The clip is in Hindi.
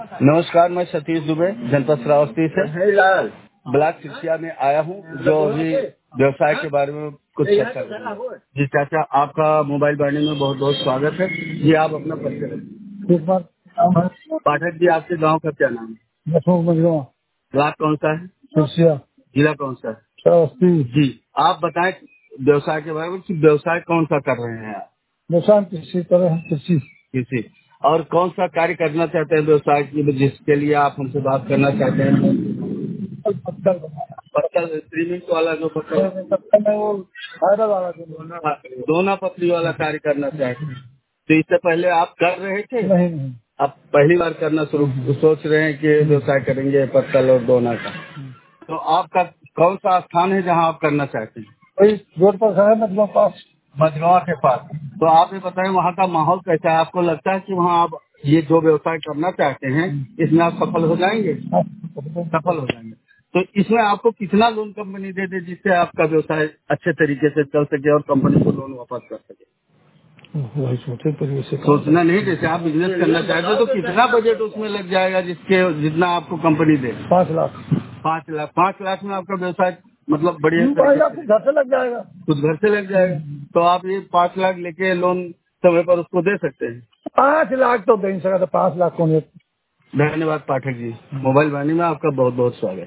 नमस्कार, मैं सतीश दुबे जनपद श्रावस्ती से ब्लॉक सिरसिया में आया हूँ, जो अभी व्यवसाय के बारे में कुछ चर्चा करेंगे। जी चाचा, आपका मोबाइल बाइंडिंग में बहुत बहुत स्वागत है। जी आप अपना परिचय रखिए। पाठक जी, आपके गांव का क्या नाम है? ब्लॉक कौन सा है? सिरसिया। जिला कौन सा है? श्रावस्ती। जी आप बताएं व्यवसाय के बारे में कि व्यवसाय कौन सा कर रहे हैं आप? व्यवसाय किसी तरह किसी और कौन सा कार्य करना चाहते हैं व्यवसाय की, जिसके लिए आप हमसे बात करना चाहते हैं? पत्थर सीमेंट वाला जो पत्थर है वो फाइबर वाला दोना पत्नी वाला कार्य करना चाहते हैं। तो इससे पहले आप कर रहे थे? नहीं। आप पहली बार करना शुरू सोच रहे हैं कि व्यवसाय करेंगे पत्तल और दोना का? तो आपका कौन सा स्थान है जहाँ आप करना चाहते हैं? वही रोड पर है, मधुआ पास। मधुआ के पास। तो आप ये बताएं वहाँ का माहौल कैसा है? आपको लगता है कि वहाँ आप ये जो व्यवसाय करना चाहते हैं इसमें आप सफल हो जाएंगे? सफल हो जाएंगे। तो इसमें आपको कितना लोन कंपनी दे दे जिससे आपका व्यवसाय अच्छे तरीके से चल सके और कंपनी को लोन वापस कर सके? वही सोचे, पर वैसे सोचना नहीं। जैसे आप बिजनेस करना चाहते हो तो कितना बजट उसमें लग जाएगा जिसके जितना आपको कंपनी दे? 5 लाख। 5 लाख। 5 लाख में आपका व्यवसाय मतलब बढ़िया घर से लग जाएगा, कुछ घर से लग जाएगा। तो आप ये 5 लाख लेके लोन समय पर उसको दे सकते हैं? 5 लाख तो दे नहीं सकता, 5 लाख कौन? धन्यवाद पाठक जी। मोबाइल वाणी में आपका बहुत बहुत स्वागत।